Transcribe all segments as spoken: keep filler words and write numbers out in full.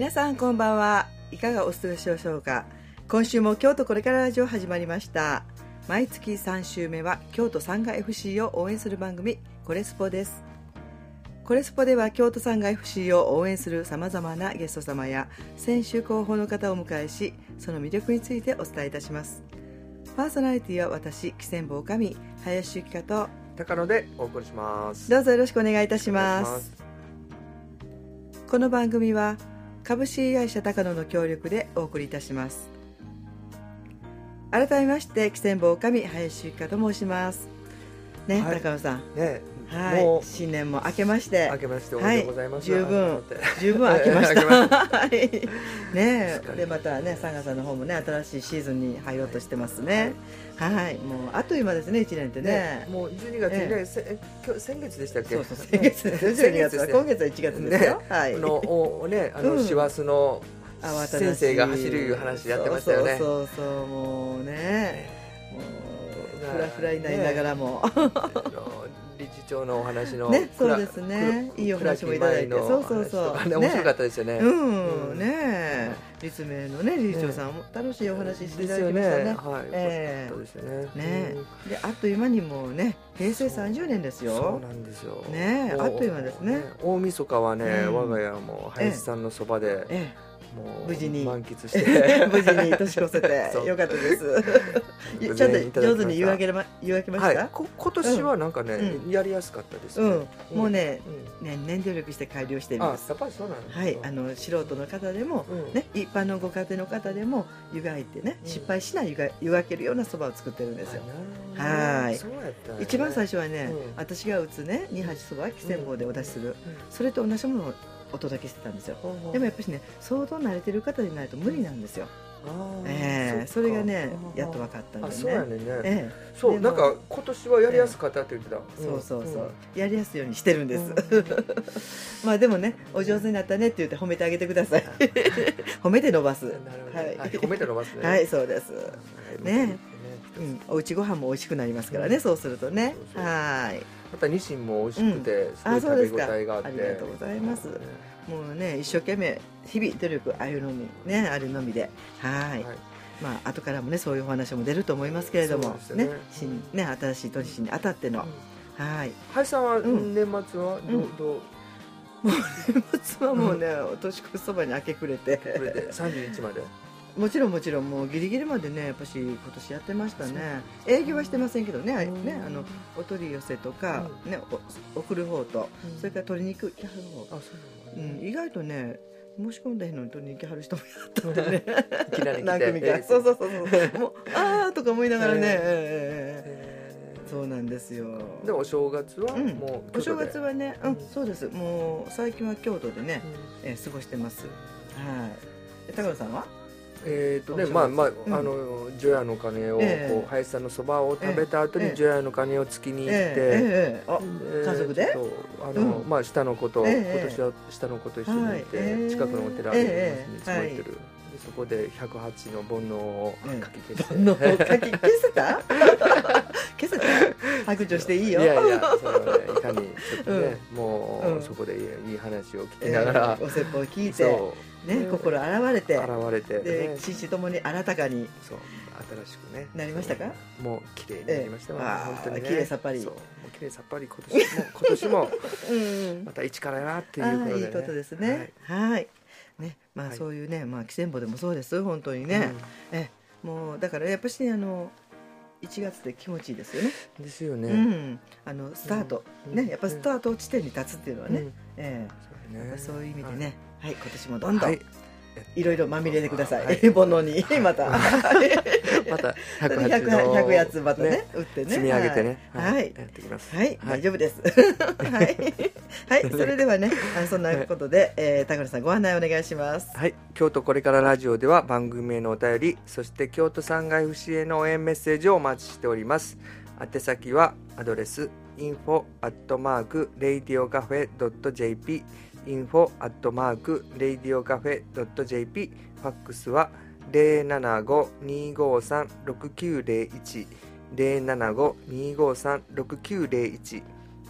皆さんこんばんは。いかがお過ごしでしょうか。今週も京都これからラジオ始まりました。毎月さん週目は京都サンガ エフシー を応援する番組コレスポです。コレスポでは京都サンガ エフシー を応援するさまざまなゲスト様や選手候補の方をお迎えし、その魅力についてお伝えいたします。パーソナリティは私、喜千坊女将林由紀香と高野でお送りします。 どうぞよろしくお願いいたします。ますこの番組は株式会社高野の協力でお送りいたします。改めまして喜千坊女将林由紀香と申しますね、はい、高野さん、 ね、 はい、もう新年も明けまして明けましておめでとうございます、 はい、十分十分明けましたね。でまたね、サンガさんの方もね新しいシーズンに入ろうとしてますね。はい、はい、もうあっという間ですね、いちねんってね。 ね、もうじゅうにがつにね、ええ、今日先月でしたっけ。 そうそう先月ですよ。じゅうにがつは今月はいちがつですよ。 ね、 はい。 あのおねあの師走の先生が走るいう話やってましたよね。 そうそうそうもうね、もうフラフラになりながらも。 理事長のお話のね、そうですね、いいお話もいただいて、そうそうそう、 ね、面白かったですよね。 うん、ね、立命のね理事長さんも楽しいお話していただきましたね。はい、ええ、そうですよね。ね、であっという間にもうね平成さんじゅうねんですよ。 そうなんですよ。 ね、あっという間ですね。 大晦日はね、我が家も林さんのそばで。ええ、 無事に満喫して無事に年越せてよかったです。ちゃんと上手に言い分けま言い分けました。 はい、こ今年はなんかね、うん、やりやすかったですね。 うん、もうね、うん、ね年努力して改良してるんです。 あ、やっぱりそうなんですか。 はい、あの素人の方でも、うん、ね一般のご家庭の方でも湯がいてね、うん、失敗しない湯が湯がけるようなそばを作ってるんですよ。はい。そうやったね。一番最初はね、うん、私が打つね二八そば喜千坊でお出しする、うん、それと同じものをお届けしてたんですよ。うん、でもやっぱりね相当慣れてる方でないと無理なんですよ。ええ、それがねやっと分かったんでね。 そうやねんね。ええ、そうなんか今年はやりやすかったって言ってた。 そうそうそう、やりやすいようにしてるんです。まあでもねお上手になったねって言って褒めてあげてください。褒めて伸ばす。はい。 褒めて伸ばすね。 はい、そうです。ね。うん、おうちご飯も美味しくなりますからね、そうするとね。はい。 またニシンも美味しくてすごい食べ応えがあって。 ありがとうございます。もうね一生懸命日々努力あるのみねあるのみで、はい。まあ後からもねそういうお話も出ると思いますけれどもね、新ね新しい年にあたっての、はい。 林さんは年末はどうどう？ もう年末はもうね年越しそばに明け暮れてさんじゅうににちまで。 もちろんもちろんもうギリギリまでねやっぱし今年やってましたね。営業はしてませんけどね、ねあのお取り寄せとかね送る方とそれから取りに行く来はる方、うん、意外とね申し込んだのに取りに行きはる人もやったんでね。 いきなり何組かそうそうそうそうもうあーとか思いながらね。そうなんですよ。 でお正月はもうお正月はね、うんそうです。もう最近は京都でね過ごしてます。はい。高野さんは？ えーとね、まあまあ、うん、あの除夜の鐘を、えー、こう林さんのそばを食べた後に除夜の鐘をつきに行って、 えーえー、あ家族であの、うん、まあ下の子と、えー、今年は下の子と一緒に行って、はい、近くのお寺にいつも行ってる、でそこでひゃくはちの煩悩をかき消して、 煩悩をかき消せた消せた白状していいよ。 いやいやそれはねいかにちょっとね、うん、もう、うん、そこでいい話を聞きながら、 えー、お説法を聞いてね、心洗われて洗われて、 で父ともに新たかにそう新しくねなりましたか。 もう綺麗になりましたわ、えー、本当にね綺麗さっぱり、 そうもう綺麗さっぱり今年も今年もまた一からなっていうことで、ね、 いいことですね。はい、はいね、まあ、はい、そういうね、まあ喜千坊でもそうです本当にね、うん、えもうだからやっぱし、ね、あのいちがつで気持ちいいですよね。 ですよね。 うん、あのスタート、うん、ねやっぱスタート地点に立つっていうのはね、うん、えー、そうね、そういう意味でね、はい、はい、今年もどんどん、はい、いろいろまみれてください。はい、煩悩にまたまたひゃくはちのひゃくやつまたね打ってね積み上げてね、 はい、 やってきます。 はい、大丈夫です。はいはい、それではねそんなことで、えー、高野さんご案内お願いします。 はい、京都これからラジオでは番組へのお便り、そして京都サンガ エフシー への応援メッセージをお待ちしております。宛先はアドレス インフォ アットマーク レイディオカフェ ドット ジェーピー インフォ アットマーク レイディオカフェ ドット ジェーピー、 ファックスは ゼロななご にーごーさん ろくきゅうゼロいち ゼロななご にーごーさん ろくきゅうゼロいち、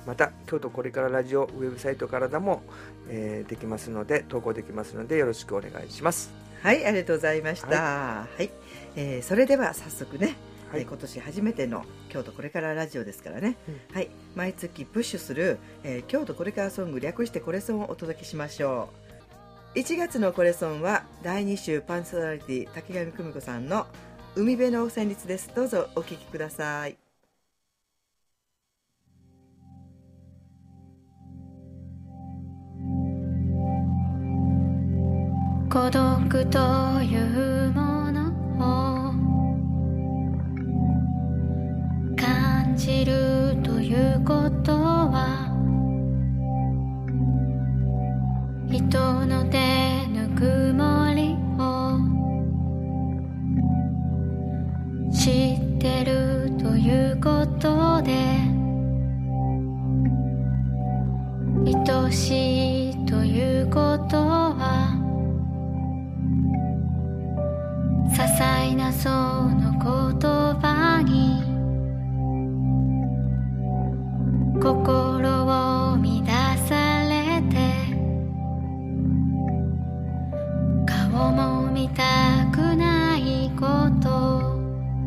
また京都これからラジオウェブサイトからでも、えー、できますので投稿できますのでよろしくお願いします。 はい、ありがとうございました。はい、はい、えー、それでは早速ね、はい、今年初めての京都これからラジオですからね、うん、はい、毎月プッシュする、えー、京都これからソング、略してこれソンをお届けしましょう。いちがつのこれソンはだいに週パーソナリティ竹上久美子さんの海辺の旋律です。どうぞお聴きください。 孤独というものを感じるということは人の手ぬくもりを知ってるということで愛しいということは些細なその言葉に心を乱されて顔も見たくないこと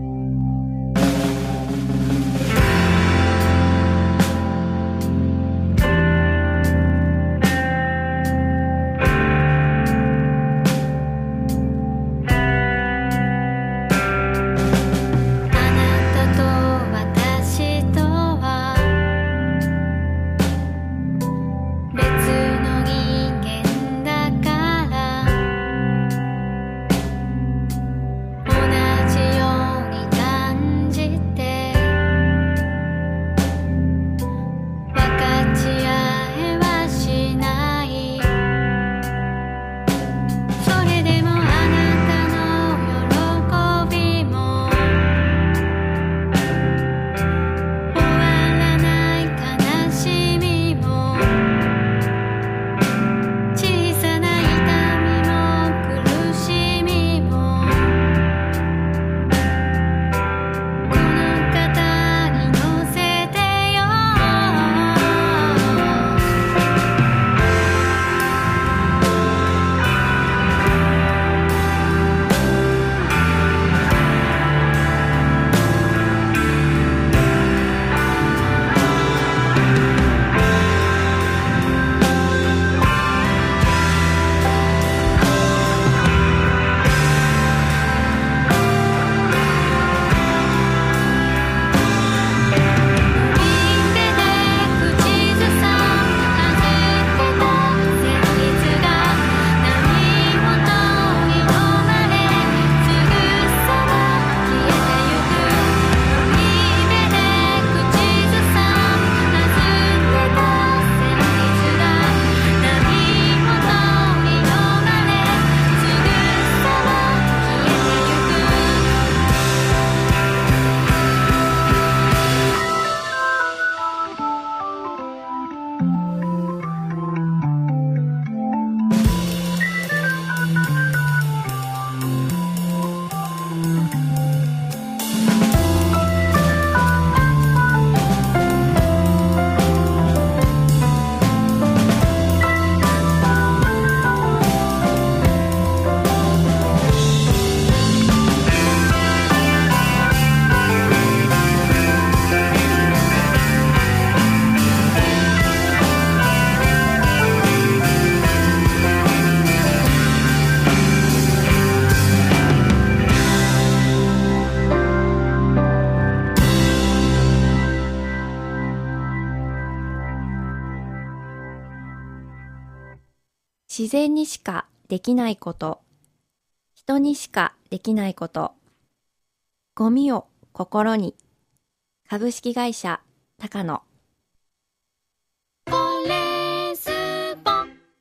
自然にしかできないこと、人にしかできないこと、ゴミを心に。株式会社高野。コレスポ。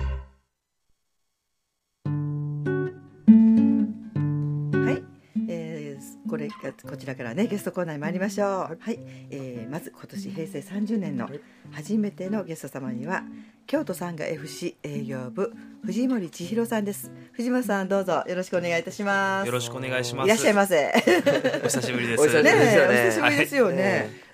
はい、えー、これこちらからねゲストコーナーに参りましょう。はい、はい、えー、まず今年平成さんじゅうねんの初めてのゲスト様には京都サンガ エフシー 営業部藤森千尋さんです。藤森さん、どうぞよろしくお願いいたします。 よろしくお願いします。 いらっしゃいませ。 お久しぶりです。 お久しぶりですよね。 ね、お久しぶりですよね。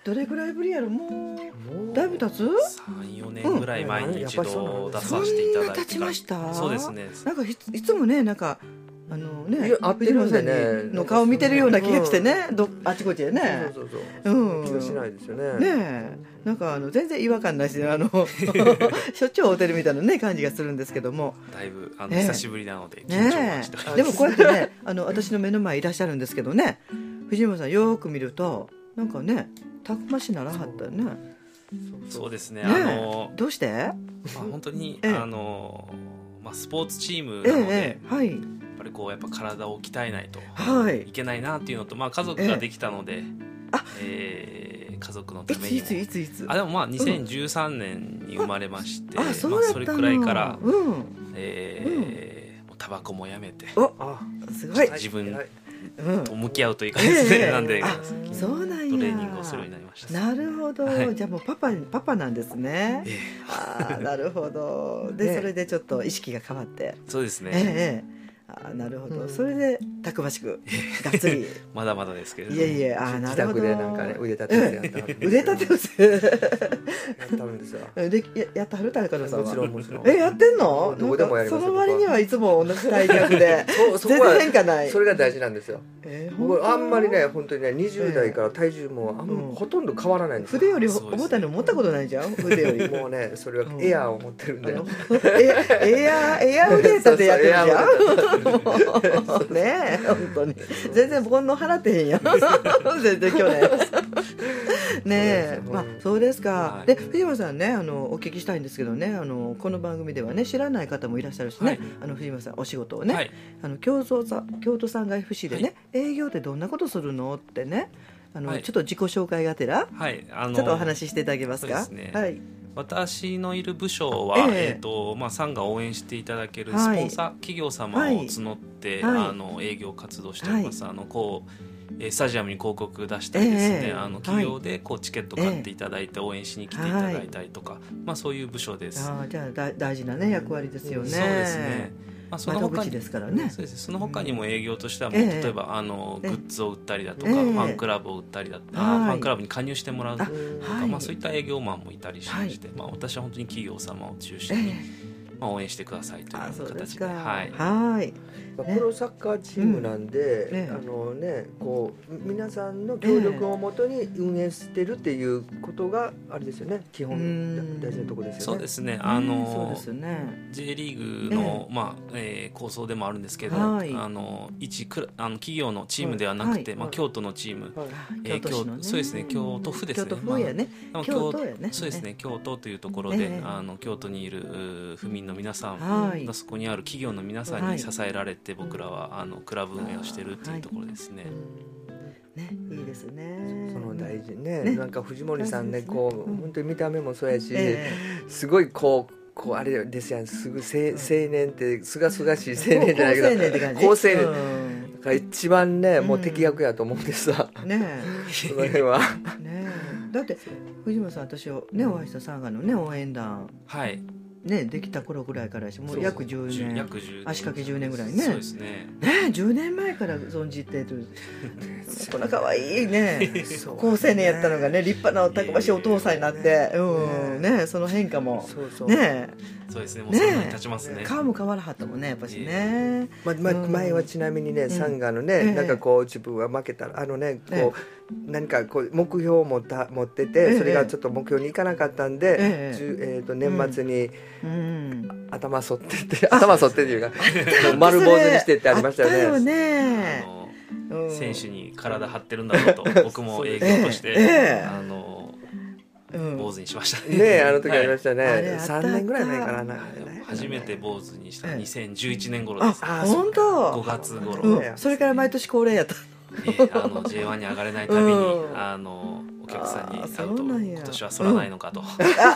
どれぐらいぶりやろ、ももううだいぶ経つ？ さん、よねんぐらい前に一度出させていただいてから。 そんな経ちました？ そうですね。 なんかいつ、いつもね、なんかあのね、 いや合ってるんでね藤村さんの顔見てるような気がしてね、どあちこちでね。 そうそうそうそう、 うん気がしないですよね。 ねえ、なんかあの全然違和感ないし、あのしょっちゅう会うてるみたいなね感じがするんですけども。 だいぶあの、 ねえ久しぶりなので緊張はしております。 ねえ、でもこうやってね、あの私の目の前いらっしゃるんですけどね、藤村さんよく見るとなんかね、たくましならはったよね。 そうですね。 ねえ、 あのどうして？ まあ、本当に、 ええ、 あのまあスポーツチームえなので、 ええ、はい。 やっぱりこうやっぱ体を鍛えないとはいいけないなっていうのと、まあ家族ができたので、 えあえー家族のいためにも。 ついついついつ？ あでもまあにせんじゅうさんねんに生まれまして、 あ、そうだったの。 まあ、それくらいから、 うんえーもうタバコもやめて、 お、 あ、 すごい。 自分はいうんと向き合うという感じですね。 ええなんであ、そうなんや。 トレーニングをするようになりました。 なるほど、 はいじゃあもうパパパパなんですね。 ええああ、なるほど。で、 ねそれでちょっと意識が変わって、 そうですね。 ええええ、ああ、なるほど。それでたくましくがっつり。 まだまだですけれども。 いえいえ、ああ、な自るほど。 宅でなんかね腕立て伏せやったはるんですよ腕立て伏せやったんですよ。 でややったはるタレカルさんは。 もちろんもちろん。 え、やってんの？ どこでもやりますよなんかその割にはいつも同じ体格でそうそこ全は然変化ない。 それが大事なんですよ。 えー僕あんまりね、 本本当にねにじゅう代から体重もあん、 うんほとんど変わらないんですよ。 当筆よりそうですね重たいの持ったことないじゃん。筆より。 もうね、それはエアーを持ってるんで、 あのエエアエア腕立てやってるじゃん。もうねえ、本当に全然煩悩払ってへんやん。全然去年。ねえ、 そうですねまあそうですか。 はいで藤村さんね、あのお聞きしたいんですけどね、あのこの番組ではね知らない方もいらっしゃるしね、 はいあの藤村さんお仕事をね、 はい。 あの京都さ京都産が エフシー でね、 は営業ってどんなことするのってね、あの、 はいちょっと自己紹介がてらはい。あのちょっとお話ししていただけますか。 そうですねはい。 私のいる部署は、 えええーとまあ、さんが応援していただけるスポンサー、企業様を募って、 はいあの営業活動しております、あのこうえースタジアムに広告出したりですね、 ええあの企業でこうチケット買っていただいて応援しに来ていただいたりとか、まあ、そういう部署です。 ああ、じゃあだ大事なね役割ですよね。 そうですね。まあ、その他に窓口ですからね。 そうですね、その他にも営業としてはもう、 ええ例えばあのええグッズを売ったりだとか、 ええファンクラブを売ったりだとか、 はいファンクラブに加入してもらうとか、 あはいまあ、そういった営業マンもいたりしまして、まあ、私は本当に企業様を中心に、 えまあ、応援してくださいといあ、そうう形ですか。 ではいはい。 まあプロサッカーチームなんで、 うんええあのね、こう皆さんの協力をもとに運営してるっていうことがあれですよね、基本うん大事なところですよね。 そうですね、あそうのですね。 J リーグの、まあえー構想でもあるんですけど、 はいあの一クラあの企業のチームではなくて、 はいまあ、京都のチーム、 はいえー京都市のね。 京そうですね京都府ですね京都府やね。 まあ京都やね。 そうですね、京都というところで、 ええあの京都にいるうー府民の皆さん、 はい。 そこにある企業の皆さんに支えられて、僕らはあのクラブ運営をしてるっていうところですね。 ね、いいですね。 その大事ね、 ねなんか藤森さんね、 大事ですねこう、 うん本当に見た目もそうやし、 えすごいこうこうあれですやん、すぐ青青年ってすがすがしいえ青年じゃないけど高青年って感じ。 高青年うんが一番ね、もううん敵役やと思うんですさ、 ねその辺はえ、ねえ、だって藤村さん、私をねお会いしたサンガのね応援団はい、 ねできた頃ぐらいからやし、もう約じゅうねん、 約じゅう足掛けじゅうねんぐらいね。 そうですね。 ねえ、じゅうねんまえから存じてるこんな可愛いね高青年やったのがね、立派なたくましいお父さんになって、うんねえ、その変化もそうそう、 ねそうですね、もうねそんなに経ちますね。 え、顔も変わらはったもんね、やっぱしね。 ままうん前はちなみにね、 んサンガのえね、 えなんかこう自分は負けたらあのねえこう何かこう目標を持った持ってえて、 えそれがちょっと目標にいかなかったんで、 ええじゅえーと年末にうん、 頭反ってって、頭反ってっていうか丸坊主にしてってありましたよね。 あったよあね。 のうん選手に体張ってるんだろうと僕も営業として、 ええええあのうん坊主にしましたね。 ねえ、あの時ありましたはいあれね、 あったさんねんぐらい前かな、なんかはいね初めて坊主にしたええにせんじゅういちねん頃です。 あ、 あ本当。 ごがつ頃、 うん、それから毎年恒例やった。 えーあの ジェイワン に上がれないたびに、 うんあのお客さんにあー会うとそうなんや今年は反らないのかと、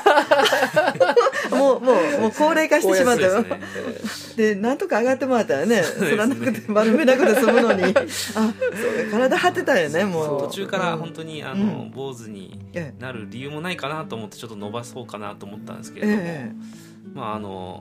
もうもうもう高齢化してしまったよ。 そうですね。 で、なんとか上がってもらったらね、 すねそらなくて丸めなくて済むのに、あ、そうか、体張ってたよね、もう。 途中から本当にあの、 うん坊主にえなる理由もないかなと思ってちょっと伸ばそうかなと思ったんですけれども、 えまああのえ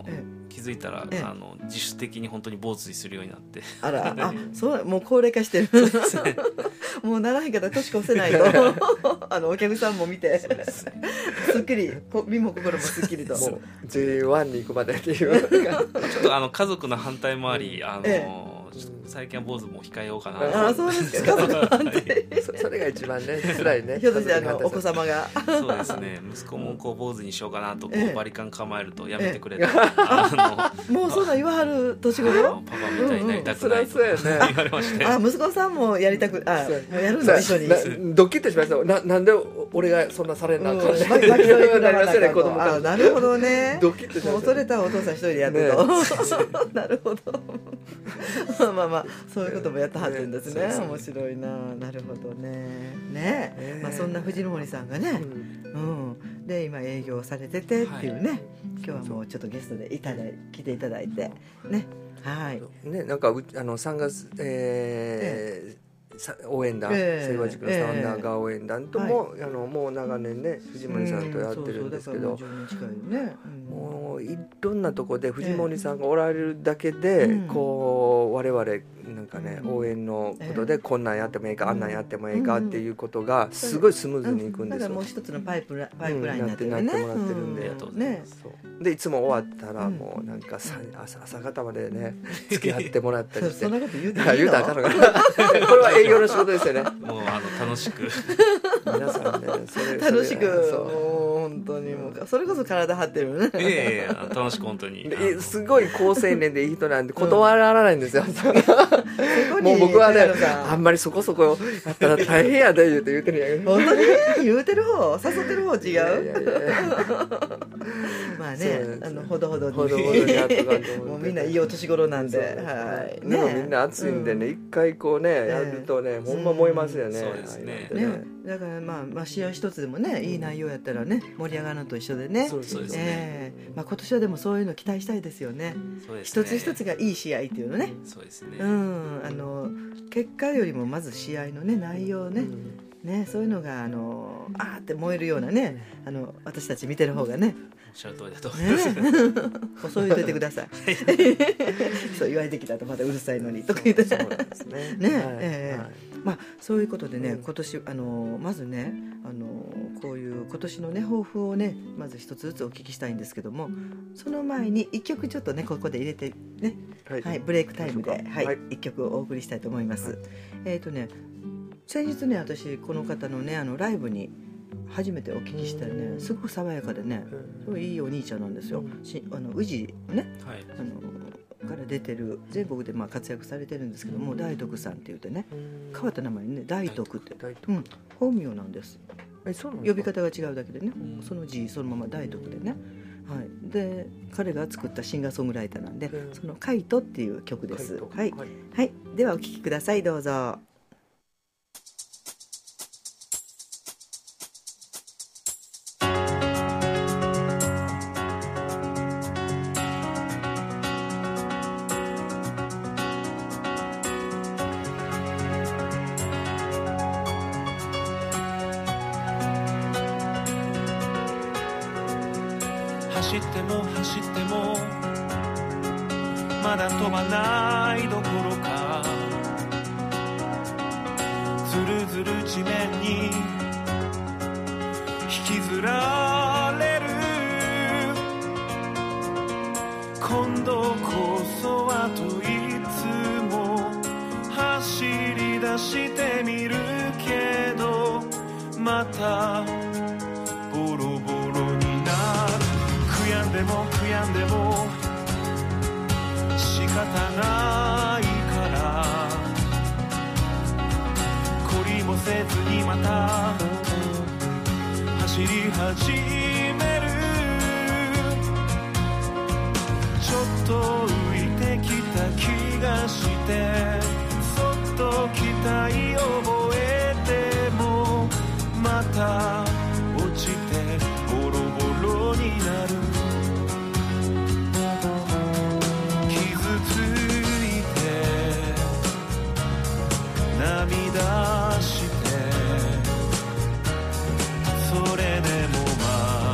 気づいたら、 ええ、 あの自主的に本当に坊主にするようになって、 あら、あ、そう、もう高齢化してるもうならへんかったら年越せないとあのお客さんも見てすっきり身も心もすっきりともう ジェイワン に行くまでっていうちょっとあの家族の反対もあり、あの、ええ、最近は坊主も控えようかな。 あ、そうですか。 そ, それが一番ね辛いね。 ひょっとしてあのお子様がそうですね、息子もこう坊主にしようかなとこう、ええ、バリカン構えるとやめてくれて、 ええ、あのもうそんな言わはる年頃、 パパみたいになりたくないと言われまして、 あ、息子さんもやりたく、あ、もうやるの一緒に。 ドッキッとしました。な, なんで俺がそんなされんなあかんねん。なるほどね。 ドッキッとしました。 もうそれたらお父さん一人でやってると、ね、なるほどまあまあそういうこともやってはってるんですね。面白いな。なるほどね。ね、えー、まあそんな藤森さんがね、うん、うん、で今営業されててっていうね、はい、今日はもうちょっとゲストでいただい来ていただいてね、はいね、なんかあのさんがつ、えーえー応援団、清和塾のサウンダーが応援団とも、えーはい、あのもう長年ね藤森さんとやってるんですけど、もういろんなとこで藤森さんがおられるだけで、えー、こう我々なんかね、うん、応援のことでこんなんやってもいいか、うん、あんなんやってもいいかっていうことがすごいスムーズにいくんですよ。だからもう一つのパイプラ、パイプラインになってるね、なってもらってるんで、うん、ね、そうでいつも終わったらもうなんかさ、うん、朝, 朝方までね付き合ってもらったりしてそんなこと言うていいの言うたらあかんのかなこれは営業の仕事ですよね。 もうあの楽しく皆さんねそれ楽しくもう本当にもうそれこそ体張ってるね。 いやいや楽しく本当にすごい好青年でいい人なんで断らないんですよ、うん、もう僕はねあんまりそこそこやったら大変やで言うて言うてるんやけど本当に言うてる方誘ってる方違う。いやいやいやまあねあのほどほどにほどほどにやっとかんと思ってもうみんないいお年頃なんで、はい、 でもみんな暑いんでね、うん、一回こうねやるとね、ほんま燃えますよね。 そうですね。 ね、だからまあ、まあ、試合一つでもねいい内容やったらね盛り上がるのと一緒でね。 そうですね、 えーまあ、今年はでもそういうの期待したいですよね。 そうですね、 一つ一つがいい試合っていうのね。 そうですね、 うん、あの結果よりもまず試合のね内容ね、うんね、そういうのがあのあーって燃えるようなね、あの私たち見てる方がね、 おっしゃる通りだと思います、ね、 そう言っといてくださいそう言われてきたとまたうるさいのにとか言ってそうなんですねね、はいえーはい、まあ、そういうことでね、うん、今年あのまずねあのこういう今年のね抱負をねまず一つずつお聞きしたいんですけども、その前に一曲ちょっとねここで入れてね、はいはい、ブレイクタイムで、はいはい、一曲お送りしたいと思います、はい、えっ、ー、とね先日ね私この方のねあのライブに初めてお聞きしたらねすごく爽やかでねすごいいいお兄ちゃんなんですよ。しあの宇治ね、はい、あのから出てる全国でまあ活躍されてるんですけども、大徳さんって言ってね変わった名前ね大徳って、うん、本名なんです。 えそうなんですか？ 呼び方が違うだけでねその字そのまま大徳でね、はい、で彼が作ったシンガーソングライターなんでそのカイトっていう曲です。はい、はい、ではお聴きくださいどうぞ。 走っても走ってもまだ飛ばないどころか、ずるずる地面に引きずられる、今度こそはといつも走り出してみるけど、またボロボロになる。悔やんでも悔やんでも仕方ないから、懲りもせずにまた走り始める。ちょっと浮いてきた気がして、そっと期待覚えてもまた落ちてボロボロになる。傷ついて涙して、それでもま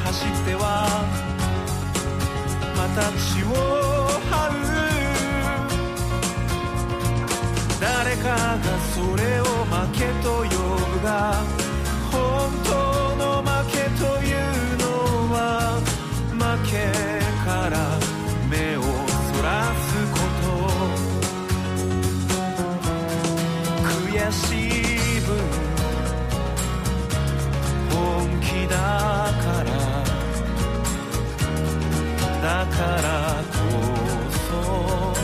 走ってはまた血を這う、誰かがそれを負けと呼ぶが、本当の負けというのは負けから目をそらすこと、悔しい分本気だからだからこそ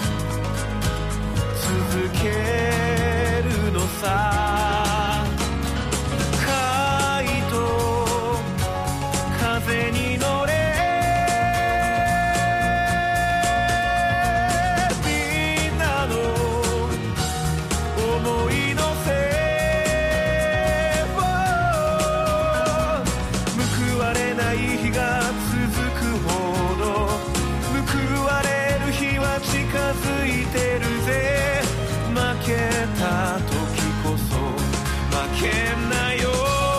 続けるのさ。カイト風に乗れ、みんなの思いのせを報われない日が続くほど報われる日は近づいてるぜ。負けた時こそ負けんなよ。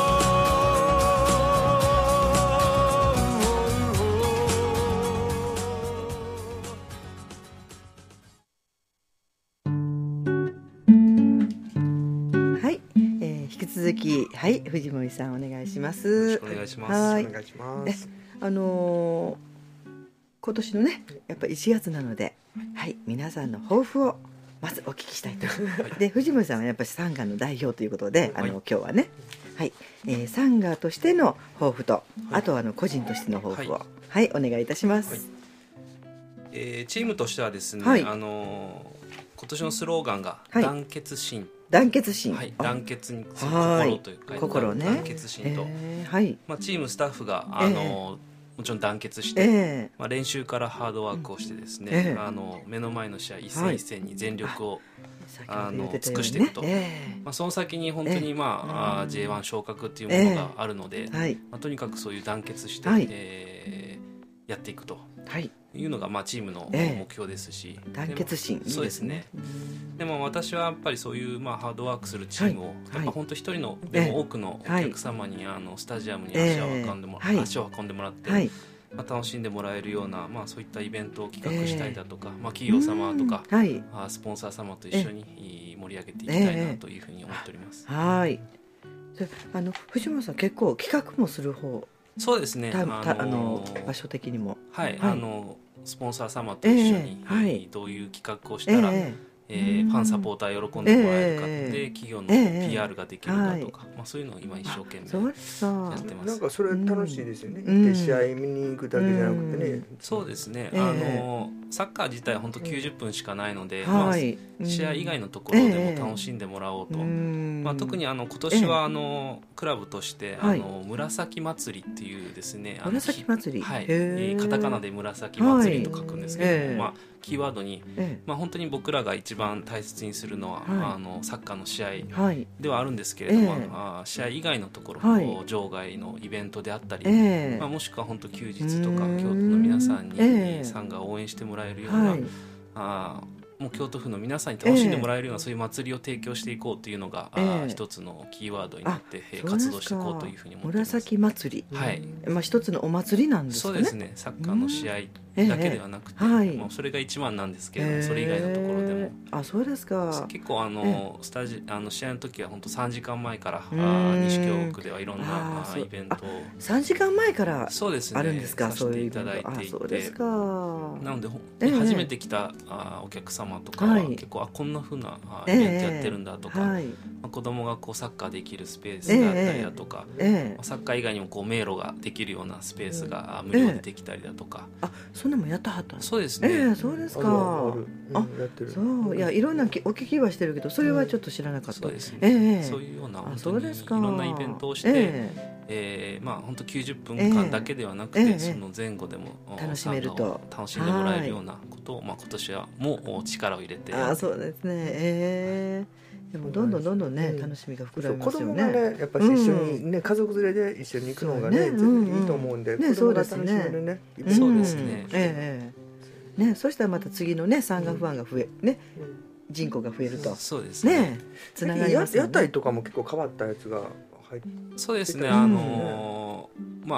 はい、えー引き続き、はい、藤森さんお願いします。 よろしくお願いします。 はいお願いします。 あのー今年のねやっぱりいちがつなので、はい、皆さんの抱負をまずお聞きしたいと。で藤森さんはやっぱりサンガの代表ということで、あの、 はい、 今日はね、はいえー、サンガとしての抱負と、あとはあの個人としての抱負を、 はいはい、お願いいたします。 はい、えーチームとしてはですね、 はいあのー今年のスローガンがはい団結心、 団結心、 はい、 あ団結にはい心というか心ね、 団結心と、 えーはいまあ、チームスタッフが、あのーもちろん団結して、 えまあ、練習からハードワークをしてですね、 ええあの目の前の試合一戦一戦に全力を、 ー、先ほど言ってたようにねあの尽くしていくとえまあ、その先に本当に、 ええまああー ジェイワン 昇格っていうものがあるので、 ーはいまあ、とにかくそういう団結して、 はいえーやっていくとはいいうのが、まあ、チームのええ目標ですし、 団結心でもそうですね。でも私はやっぱりそういう、まあ、ハードワークするチームを、 はいやっぱ本当一人の、 ええでも多くのお客様に、あのスタジアムに足を運んでもら、 ええはい足を運んでもらって、 はいまあ、楽しんでもらえるような、まあ、そういったイベントを企画したりだとか、まあ、企業様とか、 うんはいあスポンサー様と一緒に盛り上げていきたいなというふうに思っております。 はいであの藤森さん結構企画もする方、 そうですね、 たあたあのの場所的にもはい、 はいあのスポンサー様と一緒に、 ええはいどういう企画をしたら、えええーファンサポーター喜んでもらえるかって、 ええ企業の ピええーアール ができるかとか、まあ、そういうのを今一生懸そう命ですかやってます。 なんかそれ楽しいですよね。 うん行って試合見に行くだけじゃなくてね。 そうですね、 ええあのサッカー自体は本当きゅうじゅっぷんしかないので、 はいまあ、試合以外のところでも楽しんでもらおうと、まあ、特にあの今年はあの、クラブとしてあの紫祭りっていうですね、あの紫祭りはい、 へーカタカナで紫祭りと書くんですけれども、 はいまあ、キーワードに、 えまあ、本当に僕らが一番大切にするのは、 はいあのサッカーの試合えはいではあるんですけれども、 ええあ試合以外のところ、 はいこう場外のイベントであったり、 ええまあ、もしくは本当休日とかうーん京都の皆さんに、 ええさんが応援してもらえるような、 はいあもう京都府の皆さんに楽しんでもらえるような、そういう祭りを提供していこうというのが、あええ一つのキーワードになって、えーそうですか活動していこうというふうに思っています。 紫祭り、 はい、 まあ、一つのお祭りなんですかね。 そうですね、サッカーの試合だけではなくて、 ええはいもうそれが一番なんですけれども、それ以外のところでもえーあそうですか。 結構あの、スタジあの試合の時は本当さんじかんまえから、あうーん西京区ではいろんなああーそうイベントをさんじかんまえからそうですねあるんですか、 させそういうイていただいベント。あていて、 そうですか。 なのでほんええ初めて来たあお客様とかは、 はい結構あこんな風なあええイベントやってるんだとか、 はいまあ、子供がこうサッカーできるスペースがあったりだとか、 ええまあサッカー以外にもこう迷路ができるようなスペースがあ無料でできたりだとか、 あそんなもんやったはったんですか。 そうですね、 ええそうですか。 あるあるうんあやってる。 そういやいろんなきお聞きはしてるけど、それはちょっと知らなかった。 そうですね、 ええそういうようなあ本当にいそうですか。 ろんなイベントをして、 ええーまあ本当きゅうじゅっぷんかんだけではなくて、 ええその前後でも楽しめると参加を楽しんでもらえるようなことを、まあ、今年はもう力を入れてえあそうですね。ええでもどんどんどんどんね、 うん楽しみが膨そうらみますよ子供がね。 ねやっぱり一緒にね、家族連れで一緒に行くのがねそうねうんうんいいと思うんで、 ね子供が楽しめるね。 んそうですねええね、そしたらまた次のね産学ファンが増えね人口が増えるとそうですねねつながりますよね。 屋台とかも結構変わったやつが入ってそうですね、 うんあのーまあ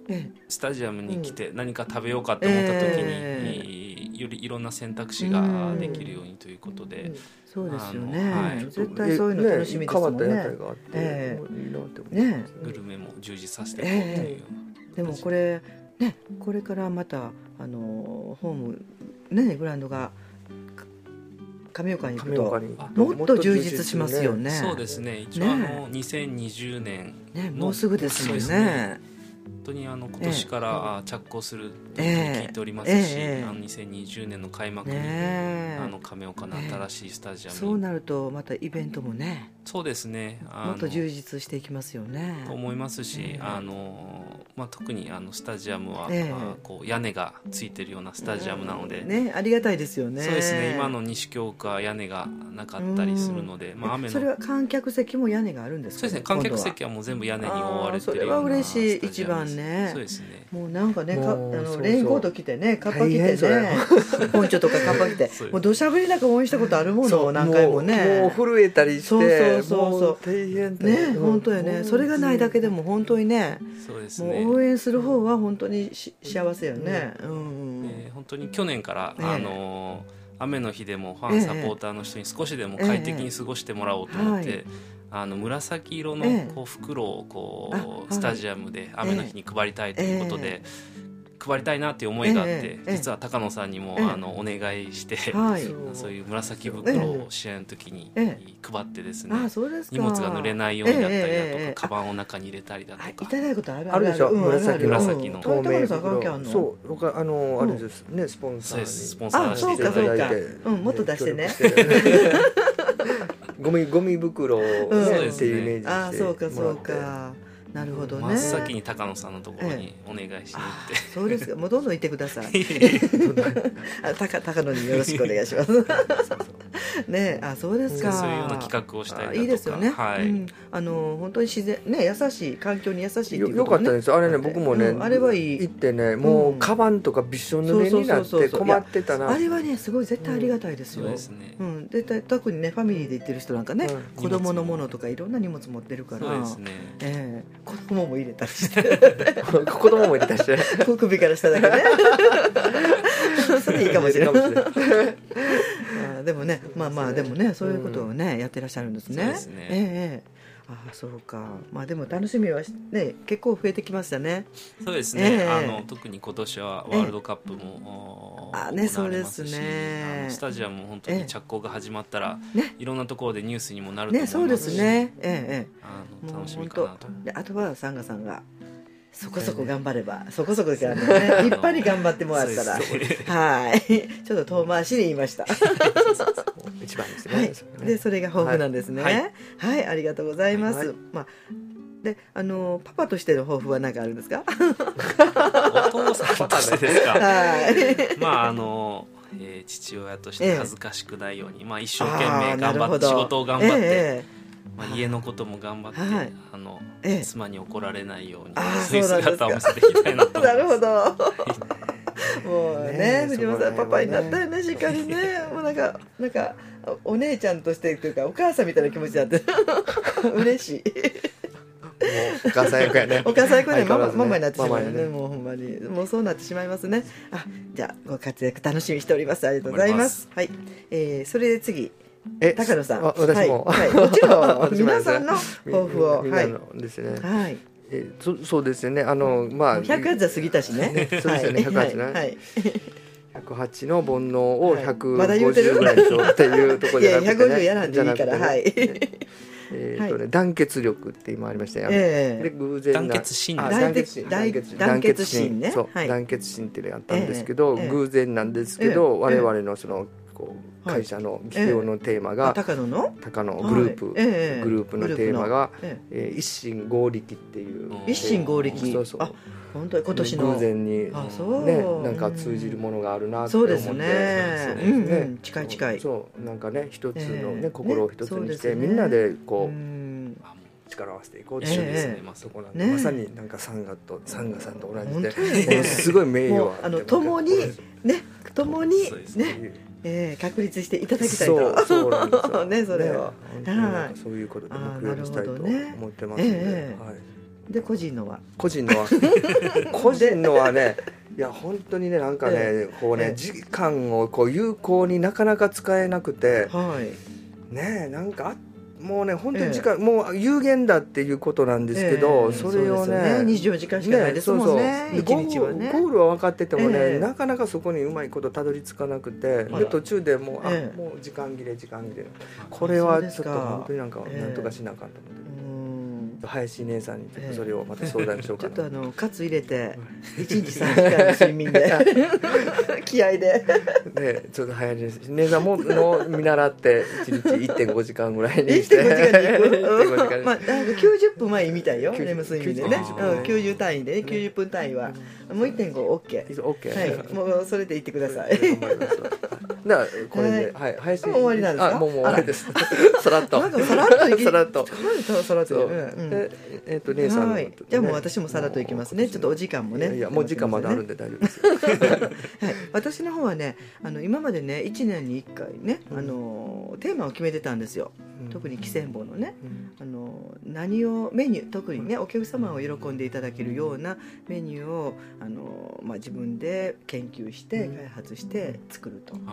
スタジアムに来て何か食べようかと思った時に、えー、よりいろんな選択肢ができるようにということで、うん、 そうですよね、はい、絶対そういうの楽しみですもんね。 変わった屋台があって、えー、いいなって思います、ね、 グルメも充実させていこうという、えー、でもこれね、これからまたあのホームねグラウンドが亀岡に行くともっと充実しますよね。 そうですね。一応あのにせんにじゅうねんね、もうすぐですもんね。 本当にあの今年から着工すると聞いておりますし、えー、あのにせんにじゅうねんの開幕に、ね、あの亀岡の新しいスタジアムに、 えー、そうなるとまたイベントもね、 そうですね、あのもっと充実していきますよねと思いますし、えーあのまあ、特にあのスタジアムは、えーまあ、こう屋根がついてるようなスタジアムなので、 ね、ありがたいですよね。 そうですね、今の西京区は屋根がなかったりするので、まあ、雨のそれは観客席も屋根があるんですか？ そうですね、観客席はもう全部屋根に覆われてるような、 それは嬉しい、一番ね。 そうですね、 もうなんかね、かあのレインコート着てね、カッパ着てね、ポンチョとかカッパ着てもう土砂降りなんか応援したことあるもの、何回もね、 もう震えたりして、 そうそうそうそう、 大変だね、本当やね。それがないだけでも本当にね、 そうですね、 もう応援する方は本当にし幸せよね、うんうん、 えー、本当に去年から、えー、あの雨の日でもファンサポーターの人に少しでも快適に過ごしてもらおうと思って、えーえーあの紫色のこう袋をこう、えー、スタジアムで雨の日に配りたいということで、えー、配りたいなっていう思いがあって、えー、実は高野さんにも、えー、あのお願いして、はい、そういう紫袋を試合の時に配ってですね、えー、荷物が濡れないようにだったりだとか、えー、カバンを中に入れたりだとか、 いただいたことあるあるでしょ、うん、紫の紫の透明袋、そう僕あのあれですね、スポンサーにスポンサーしていただいて、 うん、もっと出してねゴミゴミ袋、ね、うん、っていうイメージして、 ああそうかそうか、なるほどね。 真っ先に高野さんのところにお願いしに行って、ええ、 そうですか、もうどんどん行ってください高, 高野によろしくお願いしますね、あそうですか、 そういうような企画をしたりだとか、 いいですよね、 はい、 うん、あの本当に自然ね、優しい環境に優しいっていうこと、ね、 よかったですあれね、僕もね、うん、あれはいい行ってね、もうカバンとかびしょ濡れになって困ってたな。 あれはねすごい絶対ありがたいですよ、 うん、そうですね、 うん、絶対特にねファミリーで行ってる人なんかね、うん、子供のものとかいろんな荷物持ってるから、 そうですね、 えー、子供も入れたりして子供も入れたりして首から下だけねそれいいかもしれないあでもね、まあまあでもね、そういうことをね、うん、やってらっしゃるんですね。 そうですね、 ええああそうか、まあでも楽しみはね結構増えてきましたね。 そうですね、えー、あの特に今年はワールドカップも、 えー、あねそうですね、 あのスタジアムも本当に着工が始まったら、 えーね、 いろんなところでニュースにもなると思いますし、 ね、そうですね、えー、 あの楽しみかなと。 であとはサンガさんがそこそこ頑張れば、そこそこですからね立派に頑張ってもらったらはいちょっと遠回しに言いました一番ですね、 はい、でそれが豊富なんですね、はい、はい、ありがとうございます、はいはい、まあであのパパとしての抱負は何かあるんですか？ お父さんとしてですか？はいまああの、えー、父親として恥ずかしくないように、えーまあ、一生懸命頑張って仕事を頑張って、えーまあ、家のことも頑張って、はい、あのええ、妻に怒られないようにそういう姿を見せていきたいなと思います。なるほどもうね、ね藤本さんパパになったよね、しっかりねもうなんかなんかお姉ちゃんとしてというかお母さんみたいな気持ちになって嬉しいお母さん役やね。 お母さん役ね、ママ、ママになってしまうよね。もうほんまにもうそうなってしまいますね。あ、じゃあご活躍楽しみにしております。ありがとうございます。はい、えー、それで次。え高野さん、 私も、 はいはい、もちろん皆さんの抱負を、 はいですね、 はい、 えそそうですね、あのまあひゃくはちは過ぎたしね、 ねそうですよね、ひゃくはちね、はい、ひゃくはちの煩悩をひゃくごじゅうまだ言うてるぐらいでしょっていうところじゃなくて、ね、 いやひゃくごじゅうやらんでいいから、はい、 えーとね、団結力って今ありましたよ、 えー、 で偶然な団結心団結心団結心ね、 そう、はい、団結心っていうのがあったんですけど、えー、偶然なんですけど、えー、我々のそのこう会社の企業のテーマが、 はい、高野の高野グループ、はいえー、グループのテーマが、えーえー、一心合力っていう一心合力、 そうそう、 あ本当に今年の偶然にあそうね、なんか通じるものがあるなって思って、 そうですね、うんうん、近い近い、 そうなんかね一つのね、えー、心を一つにして、ね、みんなでこう、うん力を合わせていこうっていう、えー、そこなんで、ね、まさになんかサンガとサンガさんと同じで、ね、すごい名誉はあの共にね共にねえー、確立していただきたいと、 そうそうなんですよね、それを、 ね、そういうことで目標にしたいと思ってますので、 えーはい、 で個人のは個人のは個人のはねいや本当にねなんかね、ええこうね、ええ、時間をこう有効になかなか使えなくて、はい、ねなんかもうね本当に時間、ええ、もう有限だっていうことなんですけど、ええ、それを ね, ねにじゅうよじかんしかないですもんね、いちにちはね。 ゴールは分かっててもね、ええ、なかなかそこにうまいことたどり着かなくて、で途中でもう、ええ、あもう時間切れ時間切れこれはちょっと本当になんかなんとかしなあかんと思って、林姉さんにちょっとそれをまた相談しようかな、 ちょっとあのカツ入れていちにちさんじかんの睡眠で気合でねちょっと林姉さんもの見習っていちにち いってんごじかんぐらいにしていってんごじかんにまあきゅうじゅっぷんはいいみたいよレム睡眠でね、うん、きゅうじゅう単位でねきゅうじゅっぷん単位はもう いってんご OK、 はい、もうそれで言ってください。 頑張りますだからこれで、はい、林もう終わりなんですか。 あもうもう終わりですさらっとさらっとさらっとさらっとええー、と姉さんの、ね、 じゃあもう私もさらっといきますね。ちょっとお時間もね。 いやいやもう時間まだあるんで大丈夫ですよ、 はい、私の方はねあの今までねいちねんにいっかいね、うん、あのテーマを決めてたんですよ、うん、特に汽船坊のね、うん、あの何をメニュー特にねお客様を喜んでいただけるようなメニューをあの、まあ、自分で研究して開発して作ると、うん、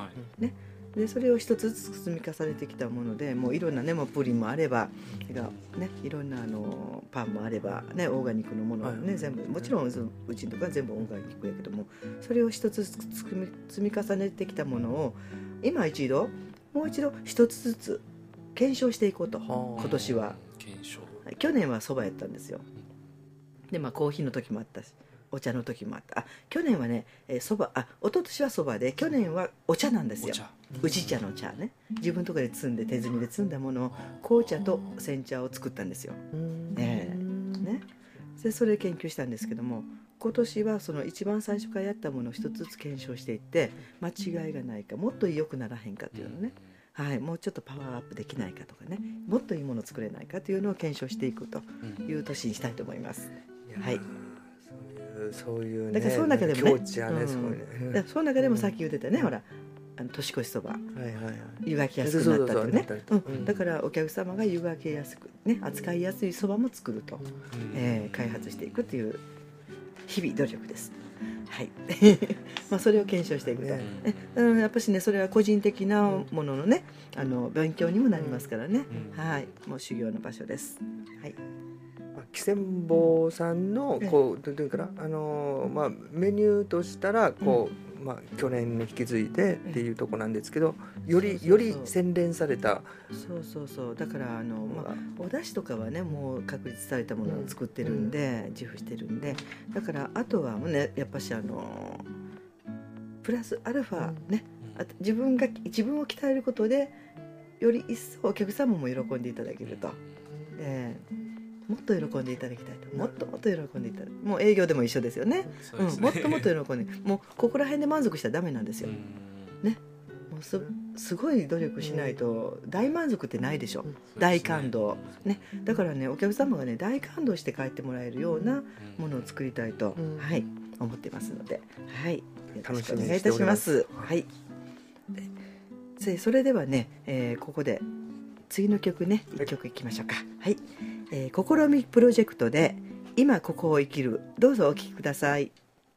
ねでそれを一つずつ積み重ねてきたものでもういろんなねもうプリンもあれば、ね、いろんなあのパンもあれば、ね、オーガニックのものを、ね、全部もちろんうちのとこは全部オーガニックやけどもそれを一つずつ積み重ねてきたものを今一度もう一度一つずつ検証していこうと今年は検証去年はそばやったんですよで、まあ、コーヒーの時もあったしお茶の時もあったあ去年はねそば、えー、あ一昨年はそばで去年はお茶なんですよ宇治茶の茶ね自分のところで摘んで手摘みで摘んだものを紅茶と煎茶を作ったんですよ、えーね、でそれ研究したんですけども今年はその一番最初からやったものを一つずつ検証していって間違いがないかもっと良くならへんかっていうのね、はい、もうちょっとパワーアップできないかとかねもっといいものを作れないかというのを検証していくという年にしたいと思います、はいそういうね、 だからその中でもね、 境地はね、すごいね、 うん、だからその中でもさっき言ってたね、うん、ほらあの年越しそば、はいはいはい、湯がきやすくなったってね、うん、だからお客様が湯がきやすく、ね、扱いやすいそばも作ると、うんえー、開発していくっていう日々努力です。はいまあそれを検証していくと、ねうん、やっぱしねそれは個人的なもののねあの勉強にもなりますからね、うん、はいもう修行の場所です。はい汽船坊さんのこうどういうかなあのまあメニューとしたらこう、うんまあ、去年に引き継いでっていうところなんですけどよりより洗練されたそうそうそうだからあの、まあ、お出汁とかはねもう確立されたものを作ってるんで、うん、自負してるんでだからあとはねやっぱしあのプラスアルファね、うん、自分が自分を鍛えることでより一層お客様も喜んでいただけると、えーもっと喜んでいただきたいともっともっと喜んでいただきもう営業でも一緒ですよね、うん、もっともっと喜んでもうここら辺で満足したらダメなんですよ、ね、もう す, すごい努力しないと大満足ってないでしょ、大感動、ね、だからねお客様がね大感動して帰ってもらえるようなものを作りたいと、はい、思ってますので、はい、よろしくお願いいたします。はい、でそれではね、えー、ここで次の曲ねいっきょくいきましょうか。はい、えー、試みプロジェクトで今ここを生きるどうぞお聴きください。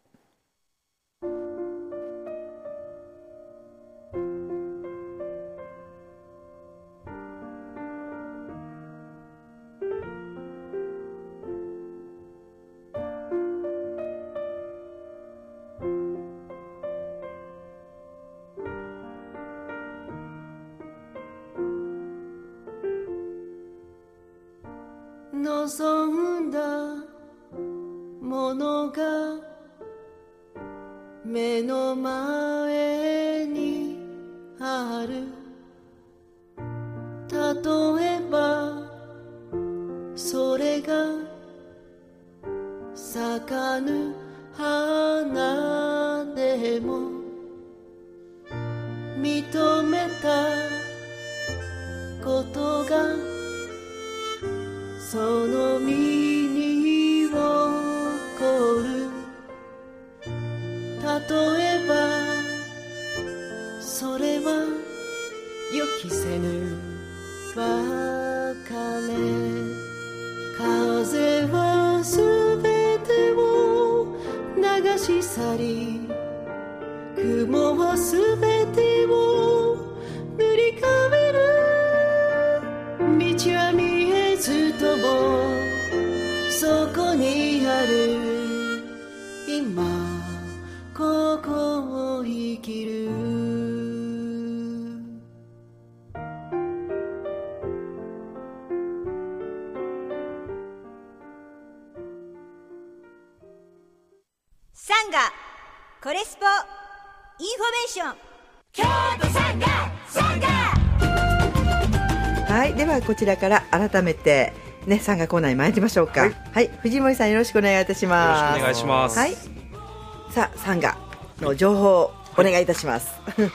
望んだものが目の前にある。例えばそれが咲かぬ花でも認めたことがその身に起こる。例えばそれは予期せぬ別れ。風はすべてを流し去り雲はすべてを塗り替える道は見えずともそこにある今ここを生きるサンガコレスポインフォメーション京都サンガサンガ。 はい、ではこちらから改めてね、サンガコーナーに参りましょうか。はい、はい、藤森さんよろしくお願いいたします。 よろしくお願いします。 はい、さあサンガの情報をお願いいたします。 はい、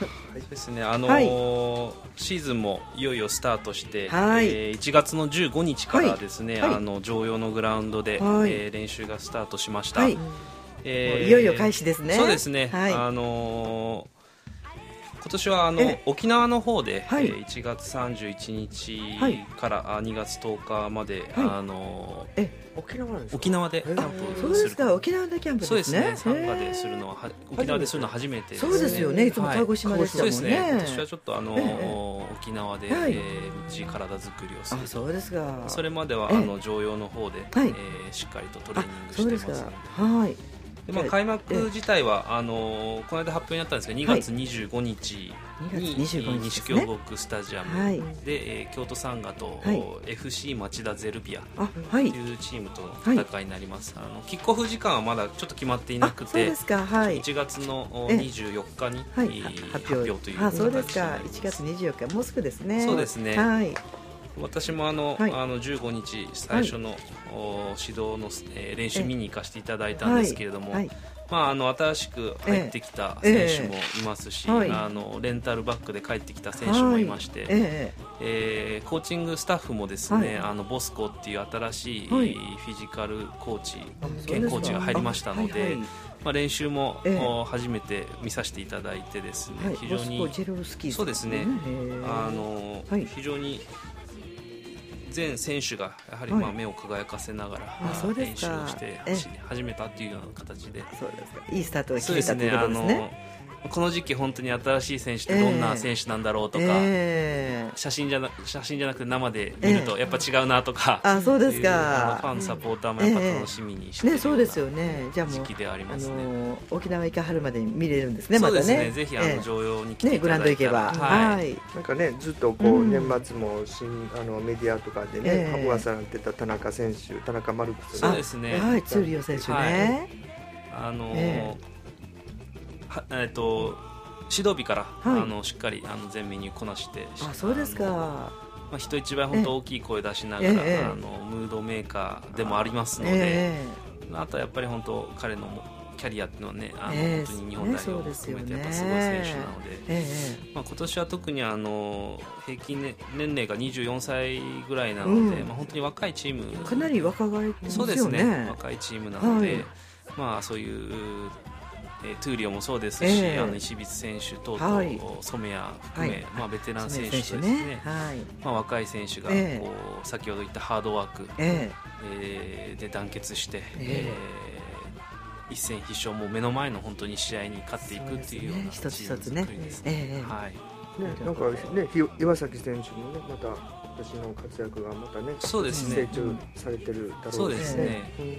ですね、あのーはい、シーズンもいよいよスタートして、 はい、 えー、いちがつのじゅうごにちからですね、 はい、 あの常用のグラウンドで、はい、えー、練習がスタートしました。 はい、えー、いよいよ開始ですね。 そうですね、はい、あのー今年はあの沖縄の方で、はい、いちがつさんじゅういちにちからにがつとおかまで、はい、あのえ沖縄ですか？ 沖縄でキャンプする。 そうですか、沖縄でキャンプですね。 そうですね、サンガでするのは沖縄でするのは初めてですね。 そうですよね、いつも鹿児島でしたもんね。 そうですね、私はちょっとあの、えー、沖縄で、はい、えー、身体作りをする。 あ、そうですか。 それまではあの常用の方で、はい、えー、しっかりとトレーニングしてます。 はい。 でまあ、開幕自体はあのこの間発表になったんですけどにがつにじゅうごにちに西京極スタジアムで、はい、えー、京都サンガと、はい、エフシー 町田ゼルビアというチームとの戦いになります、はい、あのキックオフ時間はまだちょっと決まっていなくて、はい、いちがつのにじゅうよっかに、はい、発表という形になります。 そうですか、いちがつにじゅうよっか、もうすぐですね。 そうですね、 はい、 私もあの、はい、あのじゅうごにち最初の、はい、指導の、えー、練習見に行かせていただいたんですけれども、はいはい、まあ、あの新しく入ってきた選手もいますし、えーえー、あのレンタルバックで帰ってきた選手もいまして、はい、えーえー、コーチングスタッフもですね、はい、あのボスコっていう新しい、はい、フィジカルコーチ兼コーチが入りましたので、はいはい、まあ、練習も、えー、初めて見させていただいてですね、はい、非常にそうですね、あの、はい、非常に全選手がやはりまあ目を輝かせながら練習をして始めたというような形で、 そうですか、いいスタートが切れたということですね。 この時期本当に新しい選手ってどんな選手なんだろうとか、えー、写真じゃな写真じゃなくて生で見るとやっぱ違うなとか、 えー、あ、そうですか。 ファンサポーターもやっぱ楽しみにしているような時期でありますね。 あの沖縄行かはるまで見れるんですね。 そうですね、 またね、 ぜひあの常用に来ていただいたら、ね、 グラウンド行けば、はい、 なんかね、ずっとこう、うん、年末も新あのメディアとかでね、羽生さんやってた田中選手、田中マルクス、 そうですね、 はい、ツーリオ選手ね、 はい、あのーえーはえー、と指導日から、はい、あのしっかりあの全メニューこなして、 あ、そうですか。 まあ、人一倍本当大きい声出しながら、えー、あのムードメーカーでもありますので、えー、あとはやっぱり本当彼のキャリアっていうのはね、あの、えー、本当に日本代表を含めてやっぱすごい選手なので、えーまあ、今年は特にあの平均、ね、年齢がにじゅうよんさいぐらいなので、うん、まあ、本当に若いチーム、 かなり若返ってますよね。 そうですね、若いチームなので、はい、まあ、そういうえー、トゥーリオもそうですし、えー、あの石光選手等々、はい、染谷含め、はい、まあ、ベテラン選手ですね、ね、はい、まあ、若い選手がこう、えー、先ほど言ったハードワーク、えーえー、で団結して、えーえー、一戦必勝、もう目の前の本当に試合に勝っていくっていうようなチーム作りですね。 なんかね、岩崎選手もね、また私の活躍がまたね、 そうですね、 成長されてるだろうですね。 そうですね、うん、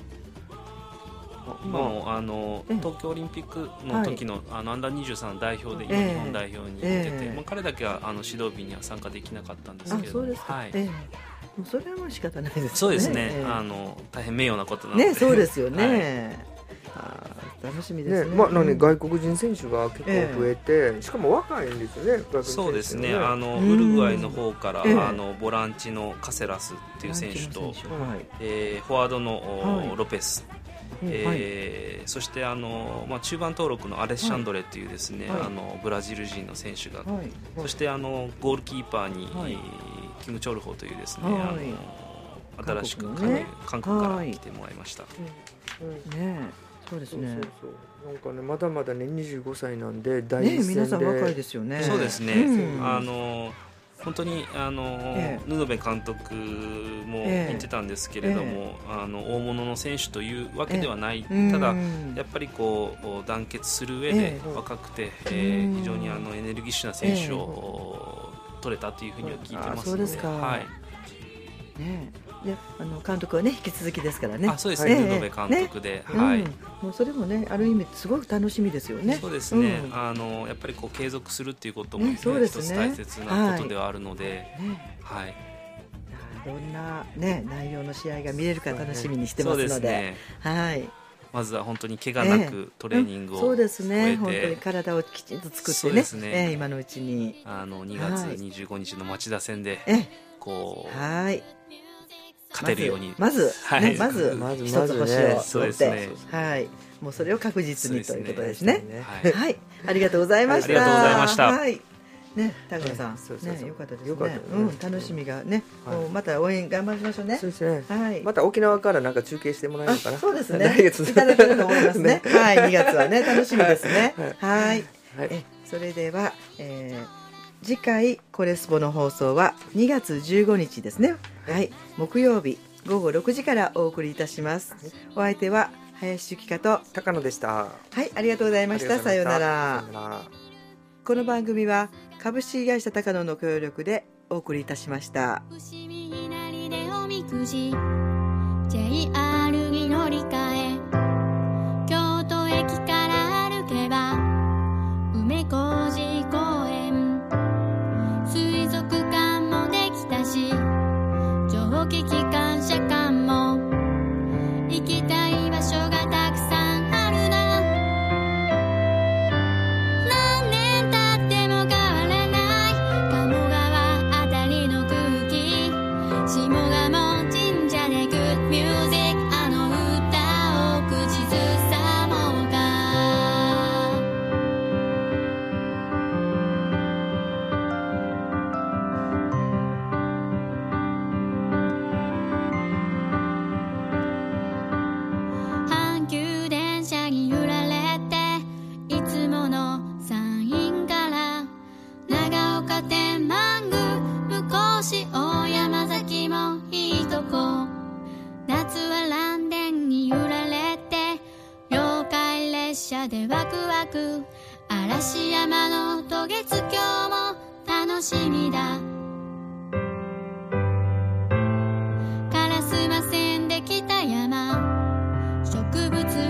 今もあの東京オリンピックの時の、はい、あのアンダーにじゅうさんの代表で今日本代表に出てて、えーまあ、彼だけはあの指導日には参加できなかったんですけど、 そうですか、はい、えー、もうそれはもう仕方ないですね。 そうですね、えー、あの大変名誉なことなので、 ね、そうですよね、はい、あ、楽しみですね。 ね、まあ、なので外国人選手が結構増えて、えー、しかも若いんですよね、外国人選手ね。 そうですね、あのウルグアイの方から、えー、あのボランチのカセラスっていう選手と、はい、えー、フォワードの、はい、ロペス、えーはい、そしてあの、まあ、中盤登録のアレッシャンドレというですね、はい、あのブラジル人の選手が、はい、そしてあのゴールキーパーに、はい、キム・チョルホというですね、はい、あの新しく韓国、ね、韓国から来てもらいました。 はいね、そうですね。 そうそうそう、なんかね、まだまだねにじゅうごさいなんで第一線で、 ね、皆さん若いですよね。 そうですね、うん、あの本当にあの、 ええ、 布部監督も言ってたんですけれども、ええ、あの大物の選手というわけではない、ええ、ただやっぱりこう団結する上で若くて、えええー、非常にあのエネルギッシュな選手を、ええ、取れたというふうには聞いてますので。 あ、そうですか、 はいね、であの監督はね引き続きですからね。 あ、そうですね、布部監督で、ね、はい、うん、 もうそれもねある意味すごく楽しみですよね。 そうですね、うん、あのやっぱりこう継続するっていうことも、ねね、そうですね、一つ大切なことではあるので、はい、はい、 どんな、ね、内容の試合が見れるか楽しみにしてますので、ね、はい、 まずは本当に怪我なくトレーニングを、 ええ、そうですね、本当に体をきちんと作って ね, ね、ええ、今のうちにあのにがつにじゅうごにちの町田戦で、 ええ、 こう、 はい、 勝てるようにまず、まず、ね、まず一つ星を取って、 ね、 はい、もうそれを確実にということですね。はい、はい、ありがとうございました。 ありがとうございました。 はい、ね、田村さん、ね、よかったですね。うん、楽しみがね、もうまた応援頑張りましょうね。 そうですね。 はい、 また沖縄からなんか中継してもらえるかな。 そうですね。いただけると思いますね。はい、にがつはね、楽しみですね。はい、え、それでは、えー。次回コレスポの放送はにがつじゅうごにちですね。はい、木曜日ごごろくじからお送りいたします。お相手は林由紀香と高野でした。 はい、ありがとうございました。さようなら。この番組は株式会社高野の協力でお送りいたしました。ジェイアール に乗り換え京都駅から歩けば梅小路公園、水族館もできたし蒸気機関車館も行きたい場所がたくさんあるな。何年経っても変わらない鴨川あたりの空気、下鴨神社でグッミュージック、あの歌を口ずさもうか。阪急電車に揺られていつもの山陰から長岡天満宮向こう大山崎もいいとこ、夏は蘭電に揺られて妖怪列車でワクワク、嵐山の渡月橋も楽しみだ。烏丸線で北山植物